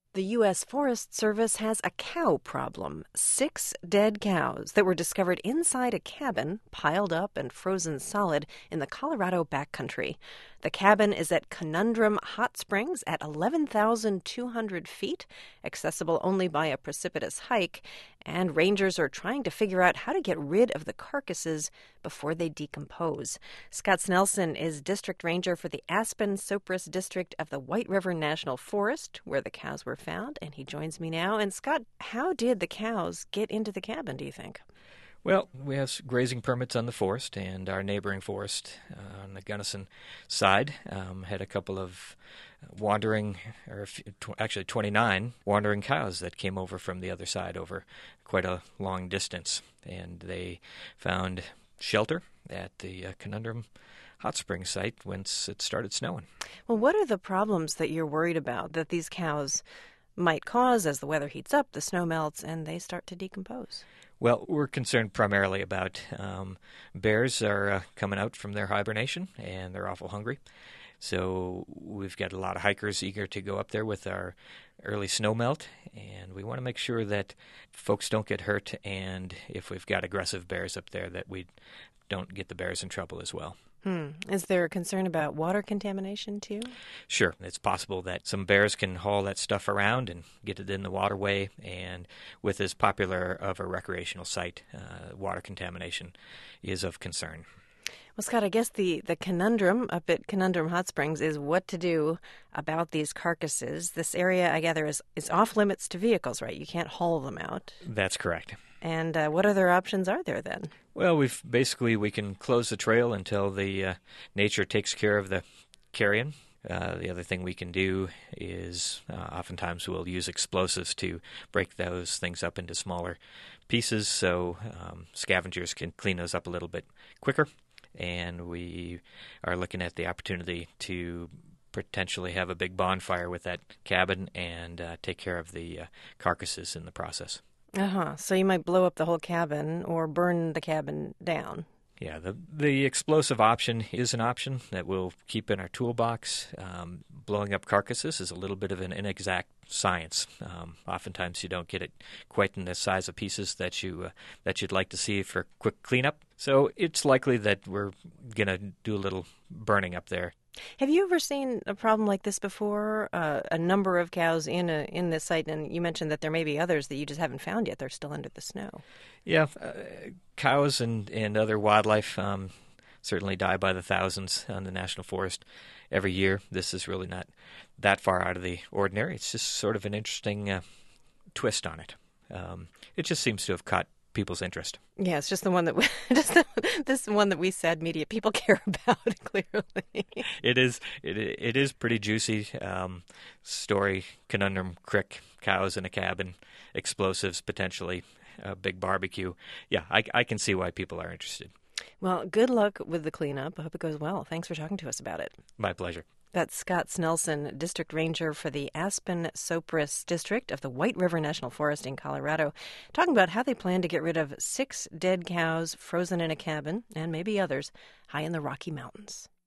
The U.S. Forest Service has a cow problem. 6 dead cows that were discovered inside a cabin, piled up and frozen solid in the Colorado backcountry. The cabin is at Conundrum Hot Springs at 11,200 feet, accessible only by a precipitous hike, and rangers are trying to figure out how to get rid of the carcasses before they decompose. Scott Snelson is district ranger for the Aspen-Sopris district of the White River National Forest, where the cows were found, and he joins me now. And Scott, how did the cows get into the cabin, do you think? Well, we have grazing permits on the forest, and our neighboring forest on the Gunnison side had a couple of wandering, actually 29 wandering cows that came over from the other side over quite a long distance, and they found shelter at the Conundrum Hot Springs site once it started snowing. Well, what are the problems that you're worried about that these cows might cause as the weather heats up, the snow melts, and they start to decompose? Well, we're concerned primarily about bears are coming out from their hibernation, and they're awful hungry. So we've got a lot of hikers eager to go up there with our early snow melt, and we want to make sure that folks don't get hurt, and if we've got aggressive bears up there, that we don't get the bears in trouble as well. Is there a concern about water contamination, too? Sure. It's possible that some bears can haul that stuff around and get it in the waterway, and with as popular of a recreational site, water contamination is of concern. Well, Scott, I guess the conundrum up at Conundrum Hot Springs is what to do about these carcasses. This area, I gather, is off limits to vehicles, right? You can't haul them out. That's correct. And what other options are there then? Well, we can close the trail until the nature takes care of the carrion. The other thing we can do is oftentimes we'll use explosives to break those things up into smaller pieces so scavengers can clean those up a little bit quicker. And we are looking at the opportunity to potentially have a big bonfire with that cabin and take care of the carcasses in the process. So you might blow up the whole cabin or burn the cabin down. Yeah, the explosive option is an option that we'll keep in our toolbox. Blowing up carcasses is a little bit of an inexact science. Oftentimes you don't get it quite in the size of pieces that you'd like to see for quick cleanup. So it's likely that we're going to do a little burning up there. Have you ever seen a problem like this before? A number of cows in this site, and you mentioned that there may be others that you just haven't found yet. They're still under the snow. Yeah, cows and other wildlife certainly die by the thousands on the National Forest every year. This is really not that far out of the ordinary. It's just sort of an interesting twist on it. It just seems to have caught people's interest. Yeah, it's just the one that this one that we said media people care about. Clearly, it is pretty juicy story. Conundrum Creek, cows in a cabin, explosives potentially, a big barbecue. Yeah, I can see why people are interested. Well, good luck with the cleanup. I hope it goes well. Thanks for talking to us about it. My pleasure. That's Scott Snelson, District Ranger for the Aspen-Sopris District of the White River National Forest in Colorado, talking about how they plan to get rid of 6 dead cows frozen in a cabin, and maybe others, high in the Rocky Mountains.